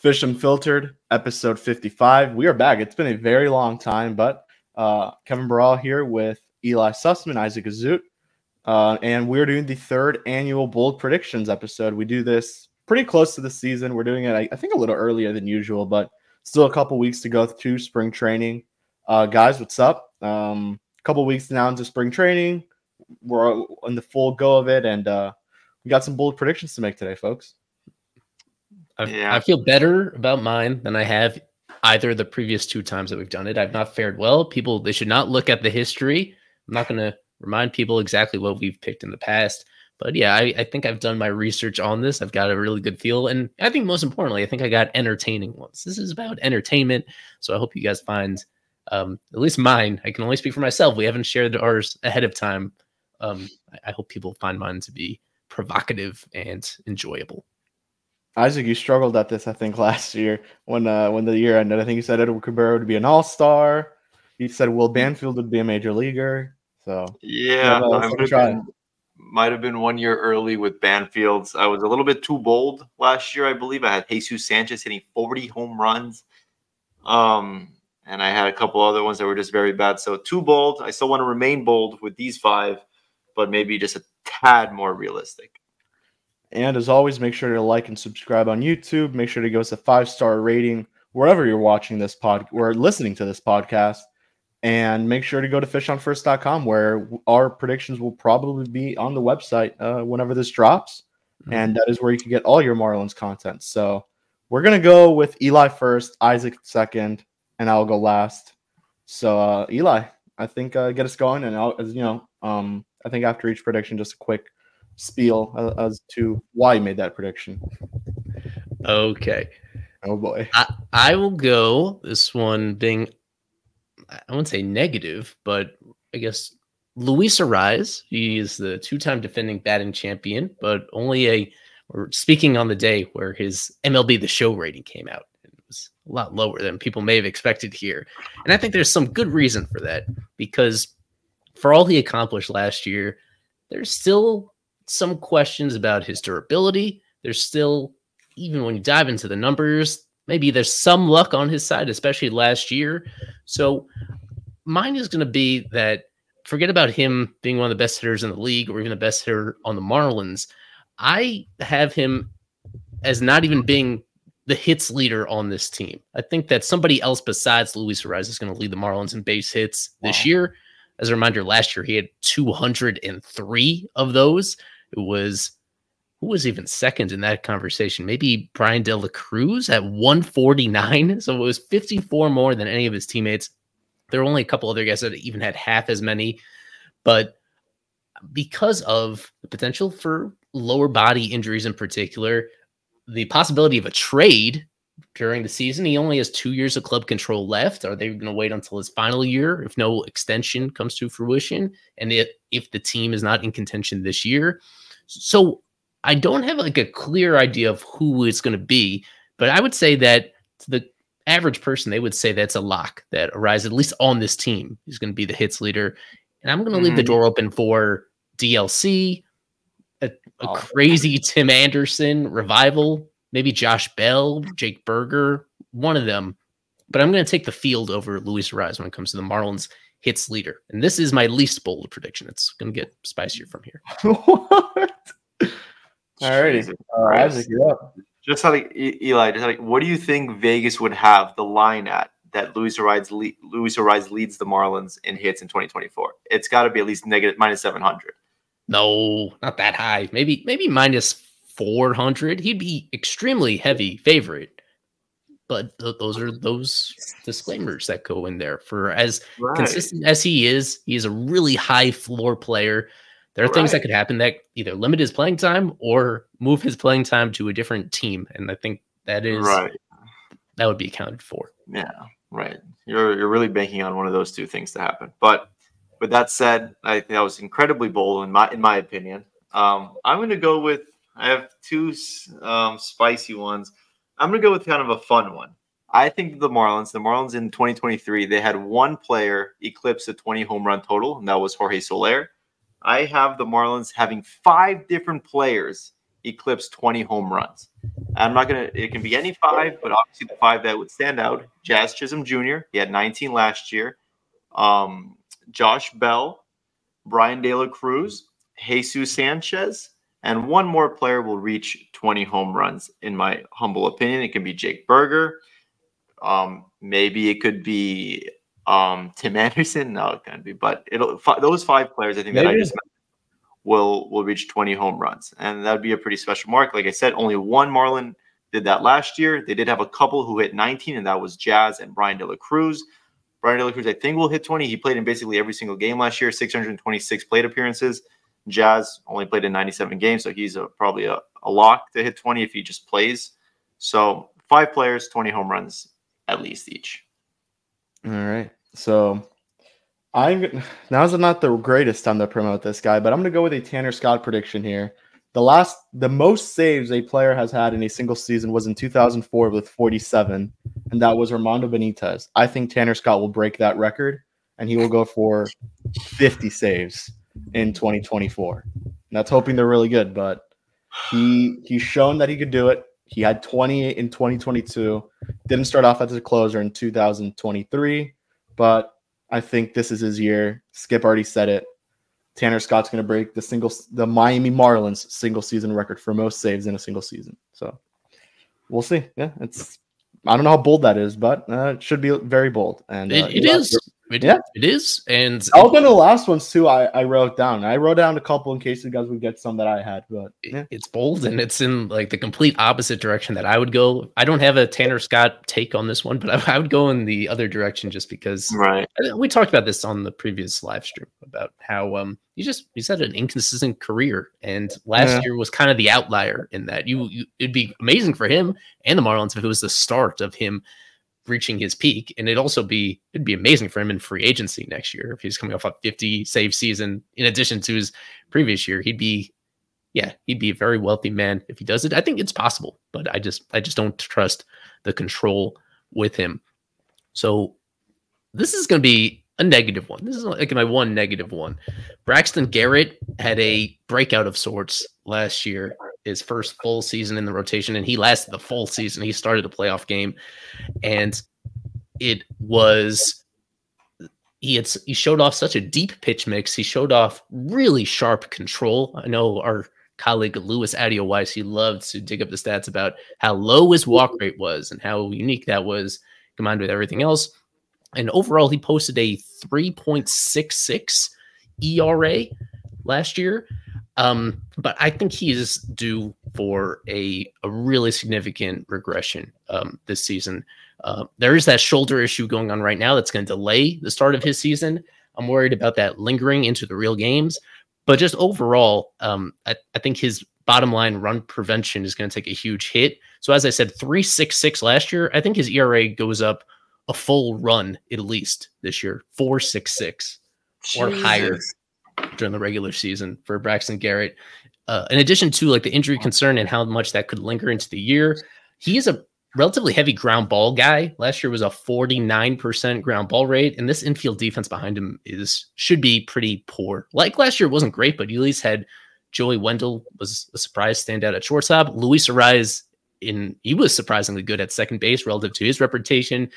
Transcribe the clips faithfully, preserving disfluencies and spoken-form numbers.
Fish Unfiltered, episode fifty-five. We are back. It's been a very long time, but uh, Kevin Barral here with Eli Sussman, Isaac Azut, uh, and we're doing the third annual Bold Predictions episode. We do this pretty close to the season. We're doing it, I, I think, a little earlier than usual, but still a couple weeks to go to spring training. Uh, guys, what's up? Um, a couple weeks now into spring training. We're in the full go of it, and uh, we got some bold predictions to make today, folks. I, yeah. I feel better about mine than I have either of the previous two times that we've done it. I've not fared well. People, they should not look at the history. I'm not going to remind people exactly what we've picked in the past. But yeah, I, I think I've done my research on this. I've got a really good feel. And I think most importantly, I think I got entertaining ones. This is about entertainment. So I hope you guys find, um, at least mine, I can only speak for myself. We haven't shared ours ahead of time. Um, I, I hope people find mine to be provocative and enjoyable. Isaac, you struggled at this, I think, last year when uh, when the year ended. I think you said Edward Cabrera would be an all-star. You said Will Banfield would be a major leaguer. So yeah, I would have been, might have been one year early with Banfields. I was a little bit too bold last year, I believe. I had Jesus Sanchez hitting forty home runs, um, and I had a couple other ones that were just very bad. So too bold. I still want to remain bold with these five, but maybe just a tad more realistic. And as always, make sure to like and subscribe on YouTube. Make sure to give us a five-star rating wherever you're watching this pod or listening to this podcast. And make sure to go to fish on first dot com where our predictions will probably be on the website uh, whenever this drops. Mm-hmm. And that is where you can get all your Marlins content. So we're going to go with Eli first, Isaac second, and I'll go last. So uh, Eli, I think uh, get us going. And I'll, as you know, um, I think after each prediction, just a quick spiel as to why you made that prediction. Okay. Oh boy. I, I will go this one being, I wouldn't say negative, but I guess Luis Arraez. He is the two-time defending batting champion, but only a, or speaking on the day where his M L B The Show rating came out. It was a lot lower than people may have expected here. And I think there's some good reason for that, because for all he accomplished last year, there's still some questions about his durability. There's still, even when you dive into the numbers, maybe there's some luck on his side, especially last year. So mine is going to be that forget about him being one of the best hitters in the league or even the best hitter on the Marlins. I have him as not even being the hits leader on this team. I think that somebody else besides Luis Arraez is going to lead the Marlins in base hits this wow. year. As a reminder, last year he had two hundred three of those. It was, who was even second in that conversation? Maybe Brian De La Cruz at one forty-nine. So it was fifty-four more than any of his teammates. There were only a couple other guys that even had half as many. But because of the potential for lower body injuries in particular, the possibility of a trade during the season, he only has two years of club control left. Are they going to wait until his final year if no extension comes to fruition? And it, if the team is not in contention this year? So I don't have like a clear idea of who it's going to be, but I would say that to the average person, they would say that's a lock that Arraez, at least on this team, is going to be the hits leader. And I'm going to mm-hmm. leave the door open for D L C, a, a oh. crazy Tim Anderson revival, maybe Josh Bell, Jake Berger, one of them. But I'm going to take the field over Luis Arraez when it comes to the Marlins hits leader. And this is my least bold prediction. It's going to get spicier from here. What? Alrighty. Uh, Isaac, you're up. Just how like, Eli, just like, what do you think Vegas would have the line at that Luis Arraez, le- Luis Arraez leads the Marlins in hits in twenty twenty-four? It's got to be at least negative minus seven hundred. No, not that high. Maybe maybe minus four hundred. He'd be extremely heavy favorite. But th- those are those disclaimers that go in there. For as right. consistent as he is, he is a really high floor player. There are right. things that could happen that either limit his playing time or move his playing time to a different team. And I think that is right. that would be accounted for. Yeah, right. You're you're really banking on one of those two things to happen. But with that said, I think that was incredibly bold in my in my opinion. Um, I'm going to go with I have two um, spicy ones. I'm going to go with kind of a fun one. I think the Marlins, the Marlins in twenty twenty-three, they had one player eclipse the twenty home run total, and that was Jorge Soler. I have the Marlins having five different players eclipse twenty home runs. I'm not gonna. It can be any five, but obviously the five that would stand out: Jazz Chisholm Junior He had nineteen last year. Um, Josh Bell, Brian De La Cruz, Jesus Sanchez, and one more player will reach twenty home runs. In my humble opinion, it can be Jake Berger. Um, maybe it could be um, Tim Anderson. No, it can't be. But it'll f- those five players, I think Maybe. that I just mentioned, will will reach twenty home runs, and that would be a pretty special mark. Like I said, only one Marlin did that last year. They did have a couple who hit nineteen, and that was Jazz and Brian De La Cruz. Brian De La Cruz, I think, will hit twenty. He played in basically every single game last year, six hundred twenty-six plate appearances. Jazz only played in ninety-seven games, so he's a, probably a, a lock to hit twenty if he just plays. So five players, twenty home runs at least each. All right. So I'm now's not the greatest time to promote this guy, but I'm going to go with a Tanner Scott prediction here. The last, the most saves a player has had in a single season was in two thousand four with forty-seven, and that was Armando Benitez. I think Tanner Scott will break that record, and he will go for fifty saves in twenty twenty-four. And that's hoping they're really good, but he he's shown that he could do it. He had twenty in twenty twenty-two. Didn't start off as a closer in two thousand twenty-three, but I think this is his year. Skip already said it. Tanner Scott's going to break the single, the Miami Marlins single season record for most saves in a single season. So we'll see. Yeah, it's I don't know how bold that is, but uh, it should be very bold. And uh, It, it is. It, yeah, it is. And that was one of the last ones too. I, I wrote down. I wrote down a couple in case you guys would get some that I had. But yeah. It's bold, and it's in like the complete opposite direction that I would go. I don't have a Tanner Scott take on this one, but I, I would go in the other direction just because. Right. We talked about this on the previous live stream about how um you just he's had an inconsistent career, and last Yeah. year was kind of the outlier in that. You, you it'd be amazing for him and the Marlins if it was the start of him reaching his peak, and it'd also be it'd be amazing for him in free agency next year if he's coming off a fifty save season in addition to his previous year. He'd be yeah he'd be a very wealthy man if he does it. I think it's possible, but I just I just don't trust the control with him. So this is going to be a negative one. This is like my one negative one. Braxton Garrett had a breakout of sorts last year, his first full season in the rotation, and he lasted the full season. He started a playoff game, and it was he had he showed off such a deep pitch mix. He showed off really sharp control. I know our colleague Louis Adio-Weiss, he loved to dig up the stats about how low his walk rate was and how unique that was combined with everything else. And overall, he posted a three point six six E R A last year. Um, but I think he is due for a, a really significant regression um, this season. Uh, there is that shoulder issue going on right now that's going to delay the start of his season. I'm worried about that lingering into the real games. But just overall, um, I, I think his bottom line run prevention is going to take a huge hit. So as I said, three point six six last year. I think his E R A goes up a full run at least this year, four point six six or higher during the regular season for Braxton Garrett. Uh, in addition to like the injury concern and how much that could linger into the year, he is a relatively heavy ground ball guy. Last year was a forty-nine percent ground ball rate, and this infield defense behind him is should be pretty poor. Like last year, it wasn't great, but you at least had Joey Wendell was a surprise standout at shortstop. Luis Arraez in he was surprisingly good at second base relative to his reputation.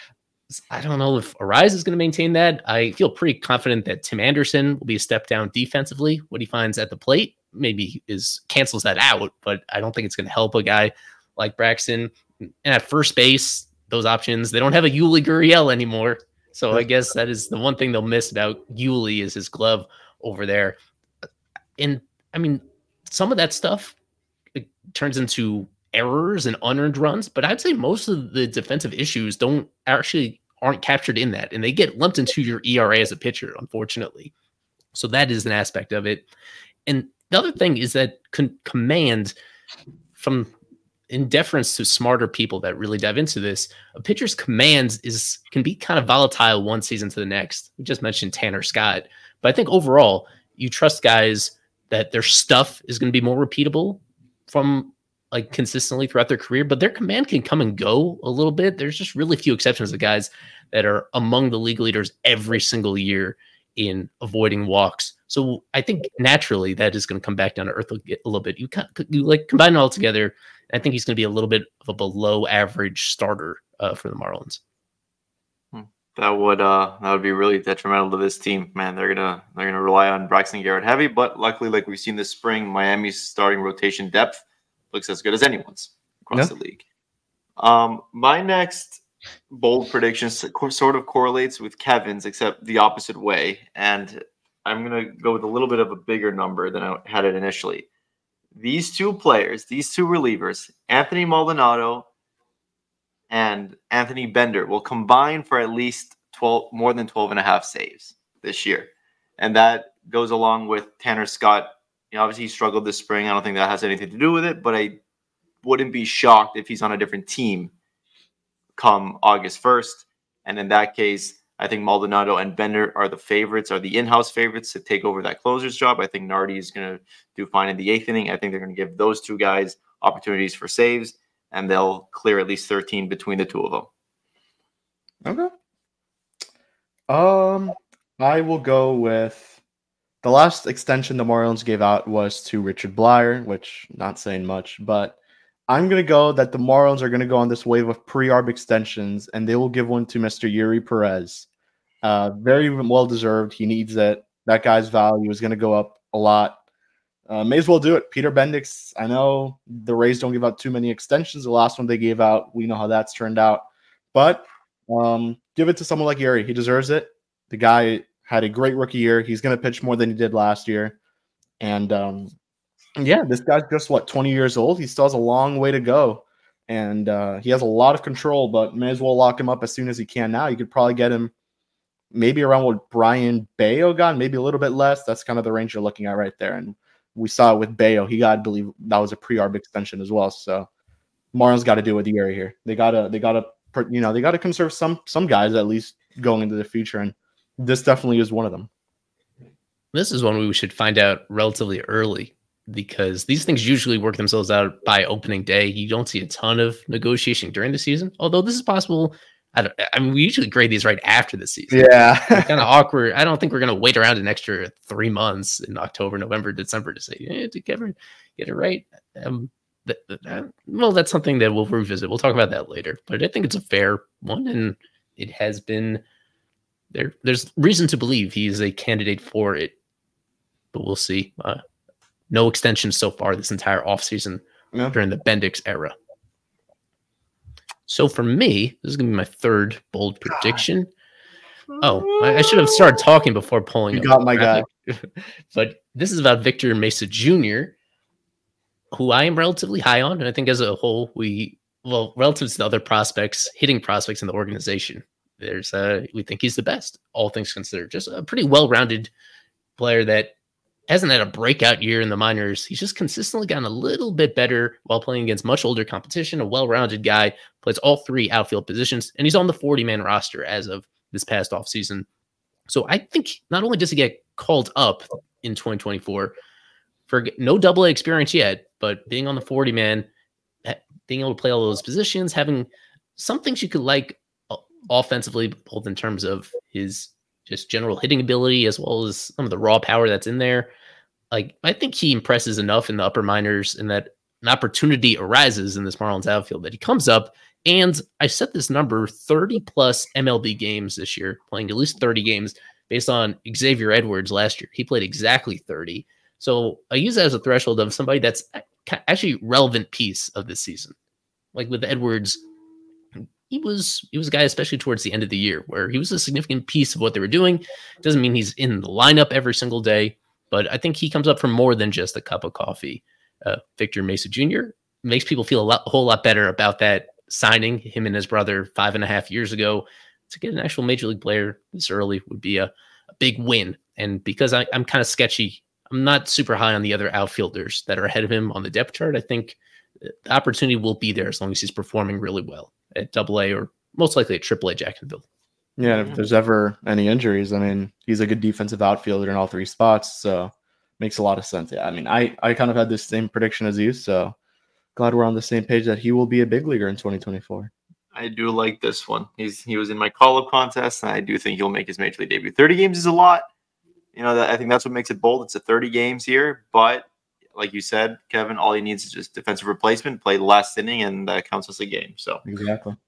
I don't know if Arraez is going to maintain that. I feel pretty confident that Tim Anderson will be a step down defensively. What he finds at the plate maybe is cancels that out, but I don't think it's going to help a guy like Braxton. And at first base, those options, they don't have a Yuli Gurriel anymore. So I guess that is the one thing they'll miss about Yuli is his glove over there. And I mean, some of that stuff it turns into errors and unearned runs, but I'd say most of the defensive issues don't actually aren't captured in that, and they get lumped into your E R A as a pitcher, unfortunately. So that is an aspect of it. And the other thing is that con- command from in deference to smarter people that really dive into this, a pitcher's command is can be kind of volatile one season to the next. We just mentioned Tanner Scott, but I think overall you trust guys that their stuff is going to be more repeatable from like consistently throughout their career, but their command can come and go a little bit. There's just really few exceptions of guys that are among the league leaders every single year in avoiding walks, So I think naturally that is going to come back down to earth a little bit. You, you like combine it all together. I think he's going to be a little bit of a below average starter uh, for the Marlins. That would uh that would be really detrimental to this team, man. They're gonna they're gonna rely on Braxton Garrett heavy, but luckily, like we've seen this spring, Miami's starting rotation depth looks as good as anyone's across Yeah. the league. Um, my next bold prediction sort of correlates with Kevin's, except the opposite way, and I'm gonna go with a little bit of a bigger number than I had it initially. These two players, these two relievers, Anthony Maldonado and Anthony Bender, will combine for at least twelve, more than twelve and a half saves this year. And that goes along with Tanner Scott. You know, obviously he struggled this spring. I don't think that has anything to do with it, but I wouldn't be shocked if he's on a different team come August first. And in that case, I think Maldonado and Bender are the favorites, are the in-house favorites to take over that closer's job. I think Nardi is going to do fine in the eighth inning. I think they're going to give those two guys opportunities for saves, and they'll clear at least thirteen between the two of them. Okay. Um, I will go with the last extension the Marlins gave out was to Richard Blyer, which not saying much, but I'm going to go that the Marlins are going to go on this wave of pre-arb extensions, and they will give one to Mister Yuri Perez. Uh, very well-deserved. He needs it. That guy's value is going to go up a lot. Uh, may as well do it. Peter Bendix, I know the Rays don't give out too many extensions. The last one they gave out, we know how that's turned out. But um, give it to someone like Yuri. He deserves it. The guy had a great rookie year. He's going to pitch more than he did last year. And um, yeah, this guy's just, what, twenty years old? He still has a long way to go. And uh, he has a lot of control, but may as well lock him up as soon as he can now. You could probably get him maybe around what Brian Bayo got, maybe a little bit less. That's kind of the range you're looking at right there. And we saw it with Bayo. He got, I believe, that was a pre-arb extension as well. So Marlins got to do with the area here. They gotta, they gotta, you know, they gotta conserve some some guys at least going into the future, and this definitely is one of them. This is one we should find out relatively early, because these things usually work themselves out by opening day. You don't see a ton of negotiation during the season, although this is possible. I, don't, I mean, we usually grade these right after the season. Yeah. Kind of awkward. I don't think we're going to wait around an extra three months in October, November, December to say, eh, did Kevin get it right? Um, th- th- well, that's something that we'll revisit. We'll talk about that later. But I think it's a fair one, and it has been there. There's reason to believe he is a candidate for it, but we'll see. Uh, no extensions so far this entire offseason No. during the Bendix era. So for me, this is going to be my third bold prediction. Oh, I, I should have started talking before pulling. You got my guy. But this is about Victor Mesa Junior, who I am relatively high on. And I think as a whole, we, well, relative to the other prospects, hitting prospects in the organization, there's uh, we think he's the best, all things considered. Just a pretty well-rounded player that hasn't had a breakout year in the minors. He's just consistently gotten a little bit better while playing against much older competition. A well-rounded guy, plays all three outfield positions, and he's on the forty-man roster as of this past offseason. So I think not only does he get called up in twenty twenty-four for no double A experience yet, but being on the forty-man, being able to play all those positions, having some things you could like offensively, both in terms of his just general hitting ability, as well as some of the raw power that's in there. Like, I think he impresses enough in the upper minors, and that an opportunity arises in this Marlins outfield that he comes up. And I set this number thirty plus M L B games this year, playing at least thirty games based on Xavier Edwards last year. He played exactly thirty. So I use that as a threshold of somebody that's actually relevant piece of this season. Like with Edwards, He was he was a guy, especially towards the end of the year, where he was a significant piece of what they were doing. Doesn't mean he's in the lineup every single day, but I think he comes up for more than just a cup of coffee. Uh, Victor Mesa Junior makes people feel a, lot, a whole lot better about that signing, him and his brother five and a half years ago. To get an actual major league player this early would be a, a big win. And because I, I'm kind of sketchy, I'm not super high on the other outfielders that are ahead of him on the depth chart. I think the opportunity will be there as long as he's performing really well at double A or most likely at triple A Jacksonville. Yeah, if there's ever any injuries, I mean, he's a good defensive outfielder in all three spots, so makes a lot of sense. Yeah, I mean, I, I kind of had the same prediction as you, so glad we're on the same page that he will be a big leaguer in twenty twenty-four. I do like this one. He's he was in my call-up contest, and I do think he'll make his major league debut. thirty games is a lot. You know, that I think that's what makes it bold. It's a thirty games here, but like you said, Kevin, all he needs is just defensive replacement, play the last inning, and that counts as a game. So exactly.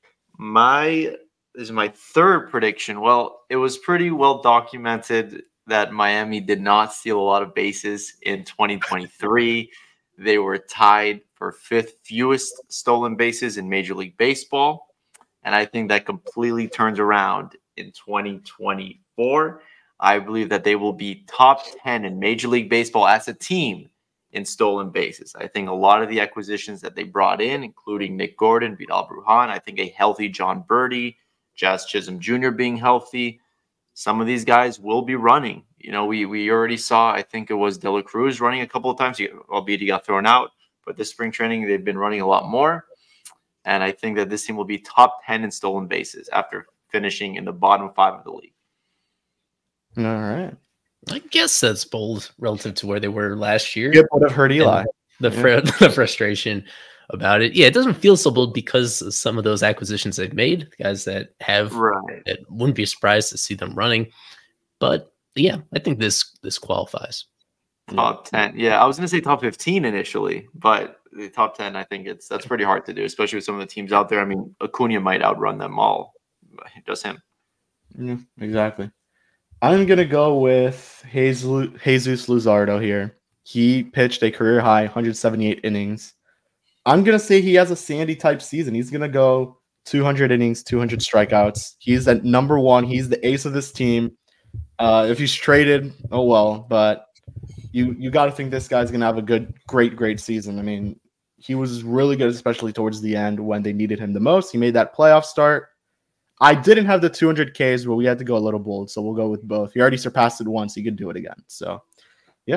My this is my third prediction. Well, it was pretty well documented that Miami did not steal a lot of bases in twenty twenty-three. They were tied for fifth fewest stolen bases in Major League Baseball. And I think that completely turns around in twenty twenty-four. I believe that they will be top ten in Major League Baseball as a team in stolen bases. I think a lot of the acquisitions that they brought in, including Nick Gordon, Vidal Brujan, I think a healthy John Birdie, Jazz Chisholm Junior being healthy, some of these guys will be running. You know, we we already saw, I think it was De La Cruz running a couple of times, albeit he got thrown out. But this spring training, they've been running a lot more. And I think that this team will be top ten in stolen bases after finishing in the bottom five of the league. All right. I guess that's bold relative to where they were last year. It would have hurt Eli. And the Yeah. fr- the frustration about it. Yeah, it doesn't feel so bold because of some of those acquisitions they've made, guys that have, Right. it wouldn't be surprised to see them running. But yeah, I think this this qualifies. Top ten. Yeah, I was going to say top fifteen initially, but the top ten, I think it's that's pretty hard to do, especially with some of the teams out there. I mean, Acuna might outrun them all. Just him. Yeah, exactly. I'm going to go with Jesus, Jesus Luzardo here. He pitched a career high one hundred seventy-eight innings. I'm going to say he has a Sandy type season. He's going to go two hundred innings, two hundred strikeouts. He's at number one. He's the ace of this team. Uh, if he's traded, oh well, but you you got to think this guy's going to have a good, great, great season. I mean, he was really good, especially towards the end when they needed him the most. He made that playoff start. I didn't have the two hundred Ks, but we had to go a little bold, so we'll go with both. He already surpassed it once. He could do it again. So, yeah.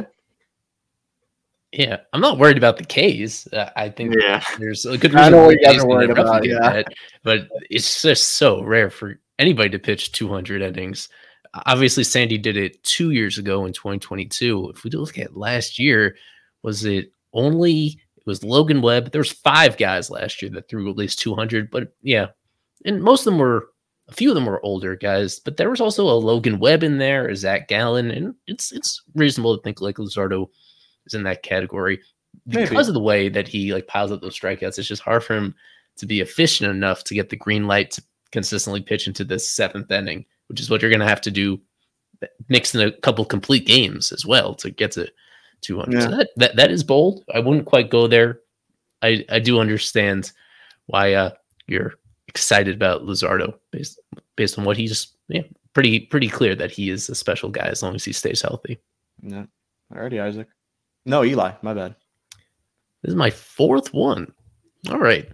Yeah, I'm not worried about the Ks. Uh, I think Yeah. there's a good I reason know why what the you guys Ks are can worried about, replicate yeah. that, but it's just so rare for anybody to pitch two hundred innings. Obviously, Sandy did it two years ago in twenty twenty-two. If we look at last year, was it only it was Logan Webb? There was five guys last year that threw at least two hundred, but yeah, and most of them were a few of them were older guys, but there was also a Logan Webb in there, a Zach Gallen, and it's it's reasonable to think like Luzardo is in that category because Maybe. of the way that he like piles up those strikeouts. It's just hard for him to be efficient enough to get the green light to consistently pitch into the seventh inning, which is what you're going to have to do, mix in a couple complete games as well to get to two hundred. So Yeah. that, that that is bold. I wouldn't quite go there. I I do understand why uh, you're excited about Luzardo based based on what he's yeah pretty pretty clear that he is a special guy as long as he stays healthy. Yeah. Alrighty, Isaac. No, Eli. My bad. This is my fourth one. All right,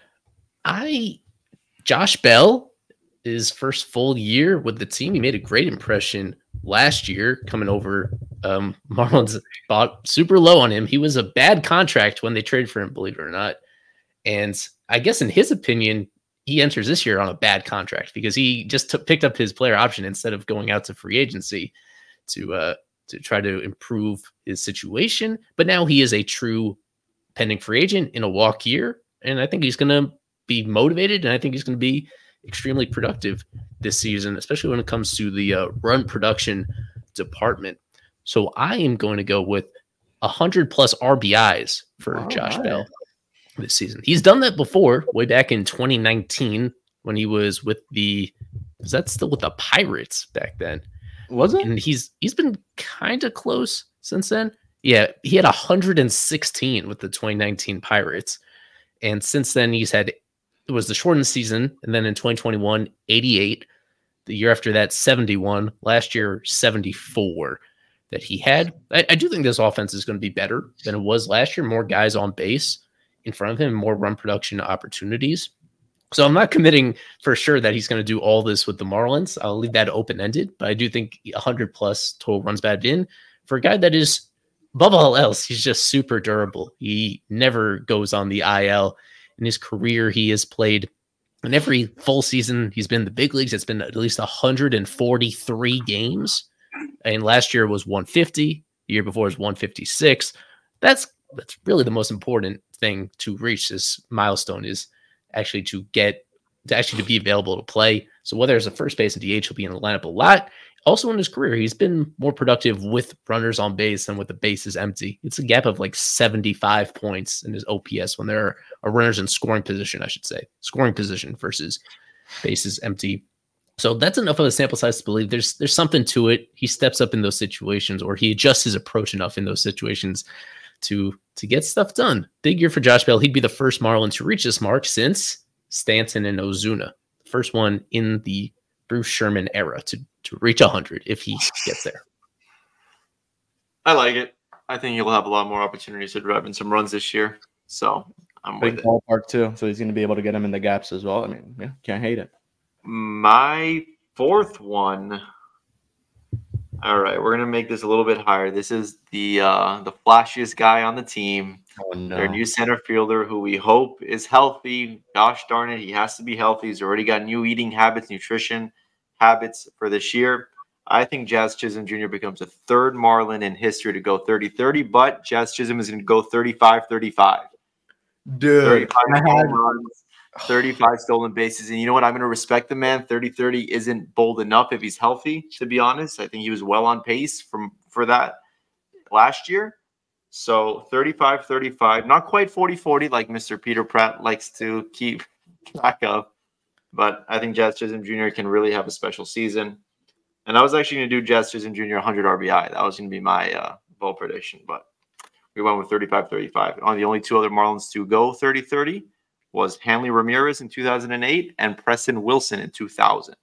I Josh Bell, his first full year with the team, he made a great impression last year coming over. Um, Marlins bought super low on him. He was a bad contract when they traded for him, believe it or not. And I guess in his opinion, he enters this year on a bad contract because he just took, picked up his player option instead of going out to free agency to uh, to try to improve his situation. But now he is a true pending free agent in a walk year. And I think he's going to be motivated, and I think he's going to be extremely productive this season, especially when it comes to the uh, run production department. So I am going to go with one hundred plus R B Is for All Josh right. Bell this season. He's done that before, way back in twenty nineteen when he was with the was that still with the Pirates back then? Was it? And he's he's been kind of close since then. Yeah, he had one hundred sixteen with the twenty nineteen Pirates. And since then he's had it was the shortened season, and then in twenty twenty-one, eighty-eight. The year after that, seventy-one. Last year, seventy-four that he had. I, I do think this offense is going to be better than it was last year. More guys on base in front of him, more run production opportunities. So I'm not committing for sure that he's going to do all this with the Marlins. I'll leave that open-ended, but I do think one hundred plus total runs batted in for a guy that is, above all else, he's just super durable. He never goes on the I L. In his career, he has played in every full season. He's been in the big leagues. It's been at least one hundred forty-three games. And last year was one fifty. The year before was one fifty-six. That's that's really the most important thing to reach this milestone is actually to get to actually to be available to play. So whether it's a first base and D H, he'll be in the lineup a lot. also in his career, he's been more productive with runners on base than with the bases empty. It's a gap of like seventy-five points in his O P S when there are runners in scoring position, I should say, scoring position versus bases empty. So that's enough of a sample size to believe there's there's something to it. He steps up in those situations, or he adjusts his approach enough in those situations to to get stuff done. Big year for Josh Bell. He'd be the first Marlin to reach this mark since Stanton and Ozuna. First one in the Bruce Sherman era to, to reach one hundred if he gets there. I like it. I think he'll have a lot more opportunities to drive in some runs this year. So I'm Big with it. ballpark too, so he's going to be able to get him in the gaps as well. I mean, yeah, can't hate it. My fourth one. All right, we're gonna make this a little bit higher. This is the uh, the flashiest guy on the team. Oh no! Their new center fielder, who we hope is healthy. Gosh darn it, he has to be healthy. He's already got new eating habits, nutrition habits for this year. I think Jazz Chisholm Junior becomes the third Marlin in history to go thirty thirty, but Jazz Chisholm is going to go thirty-five thirty-five. Dude, thirty-five home runs, thirty-five stolen bases. And you know what? I'm going to respect the man. thirty thirty isn't bold enough if he's healthy, to be honest. I think he was well on pace from for that last year. So thirty-five thirty-five, not quite forty forty like Mister Peter Pratt likes to keep track of. But I think Jazz Chisholm Junior can really have a special season. And I was actually going to do Jazz Chisholm Junior one hundred R B I. That was going to be my uh, bold prediction. But we went with thirty-five thirty-five. On the only two other Marlins to go thirty thirty was Hanley Ramirez in two thousand eight and Preston Wilson in two thousand.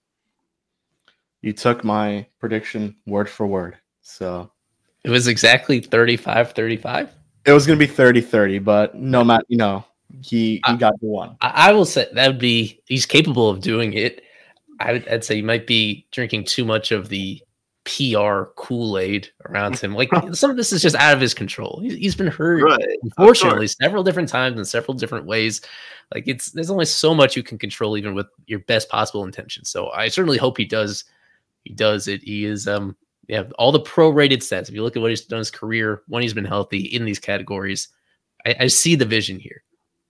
You took my prediction word for word. So it was exactly thirty-five thirty-five. It was going to be thirty thirty, but no matter, you know, he, he I, got the one. I, I will say that would be, he's capable of doing it. I would, I'd say you might be drinking too much of the P R Kool-Aid around him. Like some of this is just out of his control. He's, he's been hurt, right. Unfortunately, several different times in several different ways. Like it's there's only so much you can control, even with your best possible intentions. So I certainly hope he does. He does it. He is um yeah all the pro-rated stats. If you look at what he's done in his career when he's been healthy in these categories, I, I see the vision here.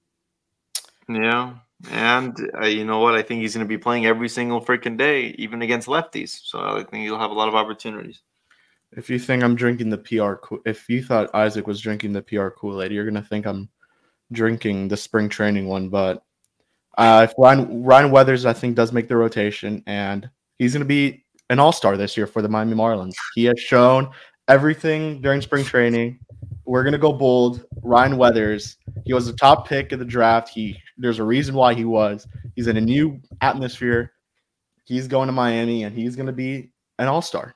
Yeah. And uh, you know what? I think he's going to be playing every single freaking day, even against lefties. So I think he'll have a lot of opportunities. If you think I'm drinking the P R, if you thought Isaac was drinking the P R Kool-Aid, you're going to think I'm drinking the spring training one. But uh, if Ryan, Ryan Weathers, I think, does make the rotation, and he's going to be an all-star this year for the Miami Marlins. He has shown everything during spring training. We're going to go bold. Ryan Weathers, he was the top pick of the draft. He There's a reason why he was. He's in a new atmosphere. He's going to Miami, and he's going to be an all-star.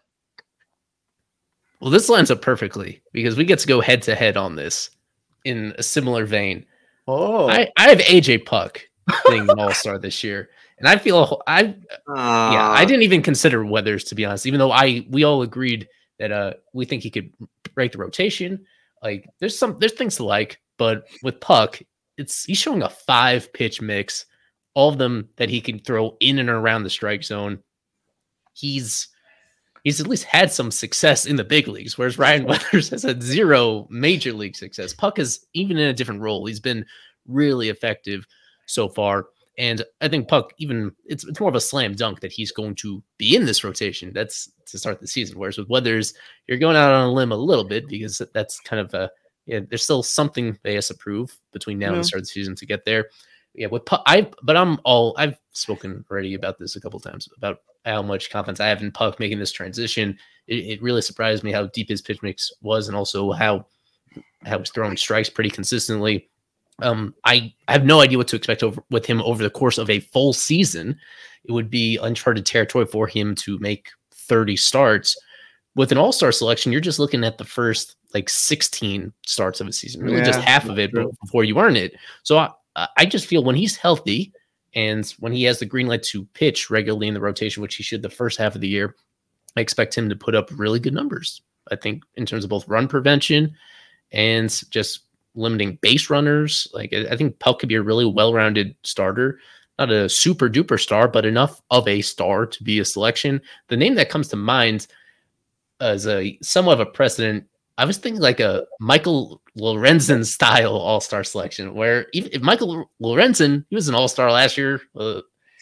Well, this lines up perfectly because we get to go head-to-head on this in a similar vein. Oh, I, I have A J Puck being an all-star this year. And I feel I uh, yeah, I didn't even consider Weathers, to be honest, even though I we all agreed that uh we think he could break the rotation. Like there's some there's things to like, but with Puck, it's he's showing a five pitch mix, all of them that he can throw in and around the strike zone. He's he's at least had some success in the big leagues, whereas Ryan Weathers has had zero major league success. Puck is even in a different role. He's been really effective so far. And I think Puck, even it's it's more of a slam dunk that he's going to be in this rotation. That's to start the season. Whereas with Weathers, you're going out on a limb a little bit because that's kind of a yeah. There's still something they has to prove between now yeah. and the start of the season to get there. Yeah, with Puck, I but I'm all I've spoken already about this a couple times about how much confidence I have in Puck making this transition. It, it really surprised me how deep his pitch mix was, and also how how he's throwing strikes pretty consistently. Um, I, I have no idea what to expect over with him over the course of a full season. It would be uncharted territory for him to make thirty starts. With an all-star selection, you're just looking at the first like sixteen starts of a season, really yeah, just half of it true. before you earn it. So I, I just feel when he's healthy and when he has the green light to pitch regularly in the rotation, which he should the first half of the year, I expect him to put up really good numbers. I think in terms of both run prevention and just limiting base runners. Like I think Puck could be a really well-rounded starter, not a super duper star, but enough of a star to be a selection. The name that comes to mind as a somewhat of a precedent, I was thinking like a Michael Lorenzen style all-star selection, where even if Michael Lorenzen, he was an all-star last year, uh,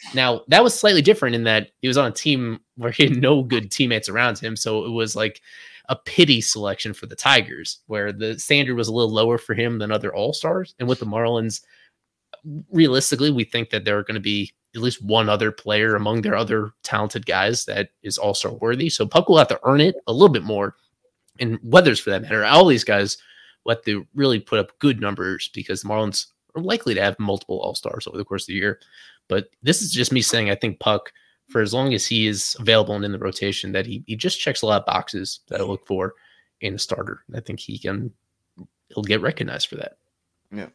Now, that was slightly different in that he was on a team where he had no good teammates around him. So it was like a pity selection for the Tigers, where the standard was a little lower for him than other All-Stars. And with the Marlins, realistically, we think that there are going to be at least one other player among their other talented guys that is All-Star worthy. So Puck will have to earn it a little bit more. And Weathers, for that matter, all these guys will have to really put up good numbers because the Marlins are likely to have multiple All-Stars over the course of the year. But this is just me saying I think Puck, for as long as he is available and in the rotation, that he, he just checks a lot of boxes that I look for in a starter. I think he can he'll get recognized for that. Yeah.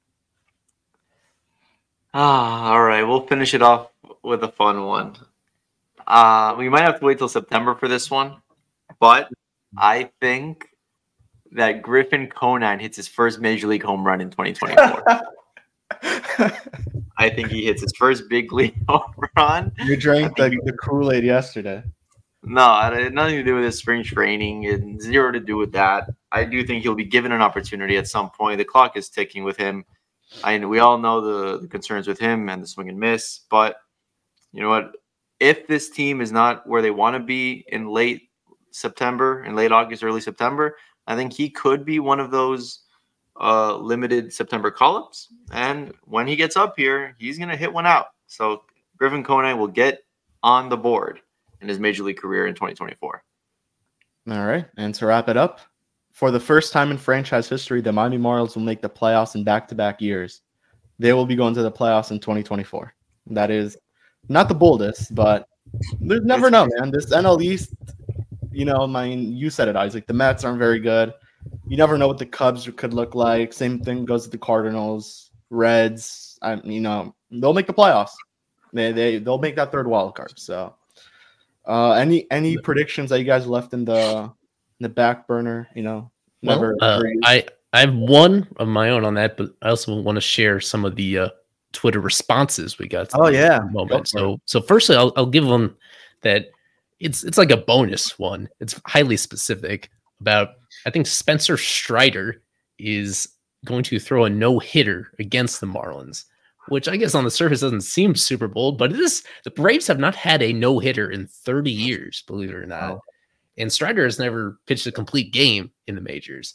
Ah, all right. We'll finish it off with a fun one. Uh, we might have to wait till September for this one, but I think that Griffin Conine hits his first Major League home run in twenty twenty-four. I think he hits his first big league home run. You drank the, the Kool-Aid yesterday. No, it had nothing to do with his spring training and zero to do with that. I do think he'll be given an opportunity at some point. The clock is ticking with him. I we all know the, the concerns with him and the swing and miss, but you know what? If this team is not where they want to be in late September, in late August, early September, I think he could be one of those uh, limited September call-ups. And when he gets up here, he's going to hit one out. So Griffin Conine will get on the board in his Major League career in twenty twenty-four. All right. And to wrap it up, for the first time in franchise history, the Miami Marlins will make the playoffs in back-to-back years. They will be going to the playoffs in twenty twenty-four. That is not the boldest, but you never know, man. This N L East, you know, I mean, you said it, Isaac. The Mets aren't very good. You never know what the Cubs could look like. Same thing goes with the Cardinals, Reds. I, you know, they'll make the playoffs. They they they'll make that third wild card. So, uh, any any predictions that you guys left in the in the back burner? You know, never. Well, uh, I I have one of my own on that, but I also want to share some of the uh, Twitter responses we got. To oh yeah, moment. So so firstly, I'll I'll give them that it's it's like a bonus one. It's highly specific about. I think Spencer Strider is going to throw a no hitter against the Marlins, which I guess on the surface doesn't seem super bold, but it is. The Braves have not had a no hitter in thirty years, believe it or not. Oh. And Strider has never pitched a complete game in the majors.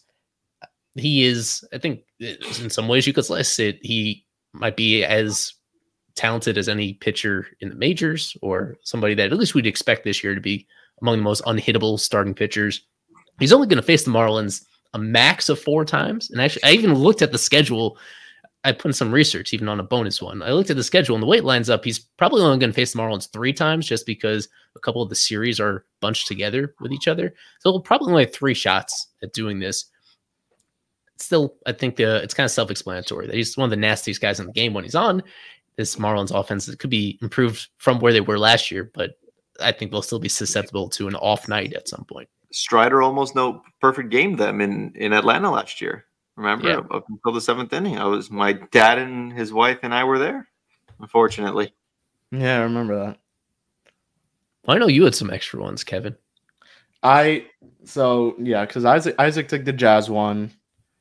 He is, I think, in some ways you could slice it, he might be as talented as any pitcher in the majors, or somebody that at least we'd expect this year to be among the most unhittable starting pitchers. He's only going to face the Marlins a max of four times. And actually, I even looked at the schedule. I put in some research, even on a bonus one. I looked at the schedule, and the way it lines up, he's probably only going to face the Marlins three times just because a couple of the series are bunched together with each other. So he'll probably only have three shots at doing this. Still, I think the, it's kind of self-explanatory that he's one of the nastiest guys in the game when he's on. This Marlins offense could be improved from where they were last year, but I think they'll still be susceptible to an off night at some point. Strider almost no perfect game them in, in Atlanta last year. Remember, yeah. up until the seventh inning, I was my dad and his wife and I were there. Unfortunately, yeah, I remember that. I know you had some extra ones, Kevin. I so yeah, because Isaac Isaac took the Jazz one.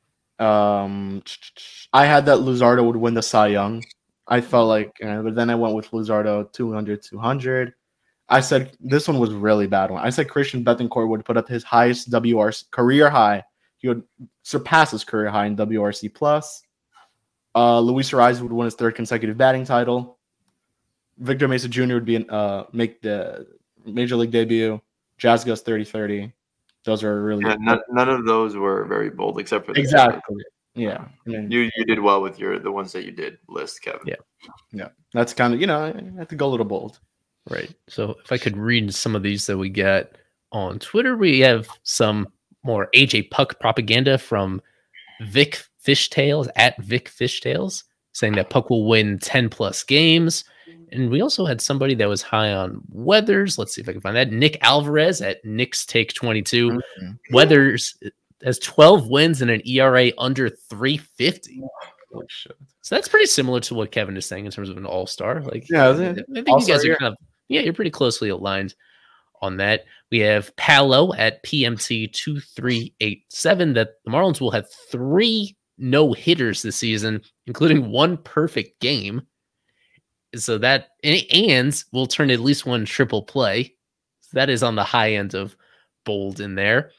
Um, I had that Luzardo would win the Cy Young. I felt like, uh, but then I went with Luzardo two hundred, two hundred. I said this one was really bad one. I said Christian Bethancourt would put up his highest W R C career high. He would surpass his career high in W R C plus. Uh, Luis Ariz would win his third consecutive batting title. Victor Mesa Junior would be uh make the major league debut. Jazz goes thirty thirty. Those are really yeah, none, none of those were very bold except for the exactly. Jazz. Yeah, I mean, you you did well with your the ones that you did list, Kevin. Yeah, yeah. That's kind of, you know, I have to go a little bold. Right. So if I could read some of these that we get on Twitter, we have some more A J Puck propaganda from Vic Fishtails at Vic Fishtails saying that Puck will win ten plus games. And we also had somebody that was high on Weathers. Let's see if I can find that. Nick Alvarez at Nick's Take twenty-two. Mm-hmm. Weathers has twelve wins and an E R A under three fifty. Oh, shit. So that's pretty similar to what Kevin is saying in terms of an all-star. Like, yeah, I think you guys are kind of, yeah, you're pretty closely aligned on that. We have Paolo at P M T two three eight seven that the Marlins will have three no-hitters this season, including one perfect game. So that and we'll turn at least one triple play. So that is on the high end of bold in there.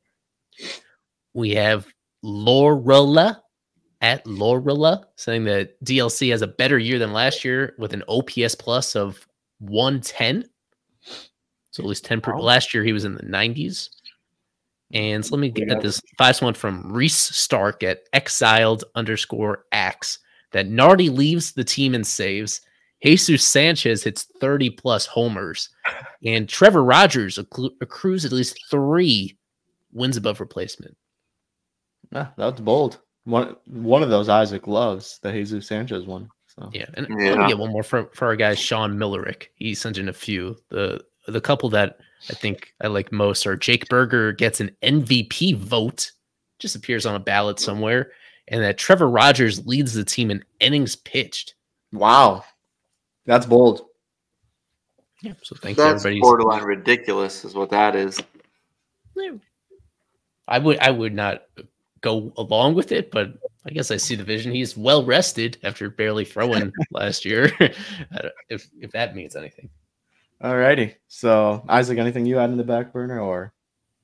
We have Lorella at Lorella saying that D L C has a better year than last year with an O P S plus of one ten. So at least ten per, Wow. last year he was in the nineties. And so let me get at this last one from Reese Stark at exiled underscore axe that Nardi leaves the team and saves. Jesus Sanchez hits thirty plus homers, and Trevor Rogers accru- accrues at least three wins above replacement. Yeah, that was bold. One one of those Isaac loves, the Jesus Sanchez one. So Yeah, and Yeah. let me get one more for, for our guy Sean Millerick. He sent in a few. The the couple that I think I like most are Jake Berger gets an M V P vote, just appears on a ballot somewhere, and that Trevor Rogers leads the team in innings pitched. wow, that's bold. Yeah, so thanks That's everybody. borderline ridiculous, is what that is. I would I would not go along with it, but I guess I see the vision. He's well rested after barely throwing last year. if if that means anything. Alrighty. So Isaac, anything you had in the back burner or?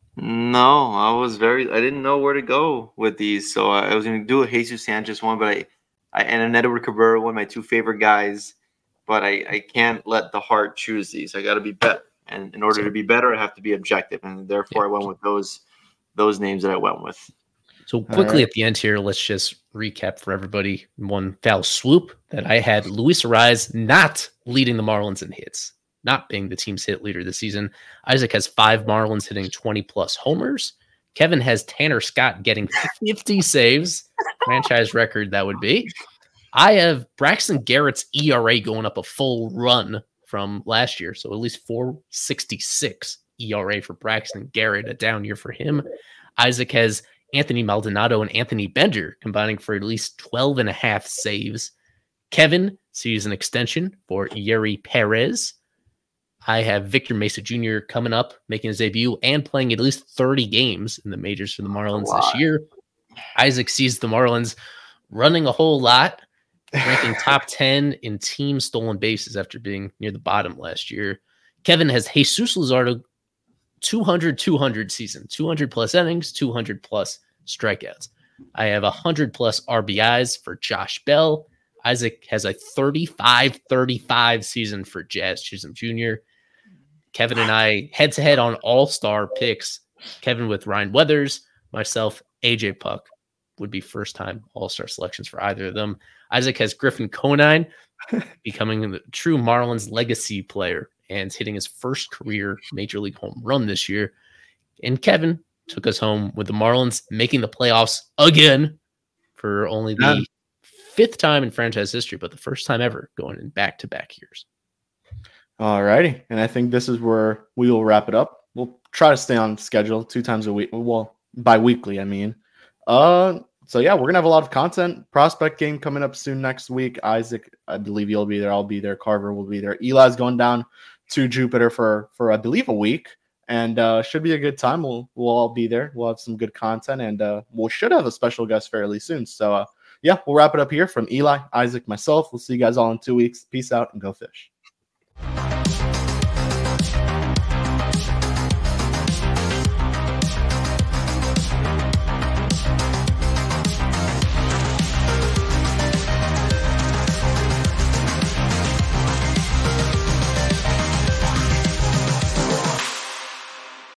No, I was very. I didn't know where to go with these, so I was going to do a Jesus Sanchez one, but I, I and an Edward Cabrera, one of my two favorite guys, but I, I can't let the heart choose these. I got to be better, and in order to be better, I have to be objective, and therefore I went with those those names that I went with. So quickly right. at the end here, let's just recap for everybody in one foul swoop that I had Luis Ariz not leading the Marlins in hits, not being the team's hit leader this season. Isaac has five Marlins hitting twenty plus homers. Kevin has Tanner Scott getting fifty saves, franchise record that would be. I have Braxton Garrett's E R A going up a full run from last year, so at least four sixty-six E R A for Braxton Garrett, a down year for him. Isaac has Anthony Maldonado and Anthony Bender combining for at least twelve and a half saves. Kevin sees an extension for Yuri Perez. I have Victor Mesa Junior coming up, making his debut and playing at least thirty games in the majors for the Marlins this year. Isaac sees the Marlins running a whole lot, ranking top ten in team stolen bases after being near the bottom last year. Kevin has Jesus Luzardo two hundred two hundred season, two hundred plus innings, two hundred plus strikeouts. I have one hundred plus R B Is for Josh Bell. Isaac has a thirty-five thirty-five season for Jazz Chisholm Junior Kevin and I head to head on all-star picks. Kevin with Ryan Weathers, myself, A J Puck would be first time all-star selections for either of them. Isaac has Griffin Conine becoming a true Marlins legacy player and hitting his first career major league home run this year. And Kevin took us home with the Marlins making the playoffs again for only the Yeah. fifth time in franchise history, but the first time ever going in back-to-back years. Alrighty. And I think this is where we will wrap it up. We'll try to stay on schedule two times a week. Well, bi-weekly, I mean. Uh, so yeah, we're gonna have a lot of content. Prospect game coming up soon next week. Isaac, I believe you'll be there. I'll be there. Carver will be there. Eli's going down to Jupiter for for I believe a week, and uh, should be a good time. We'll we'll all be there. We'll have some good content, and uh, we should have a special guest fairly soon. So uh, yeah, we'll wrap it up here from Eli, Isaac, myself. We'll see you guys all in two weeks. Peace out and go fish.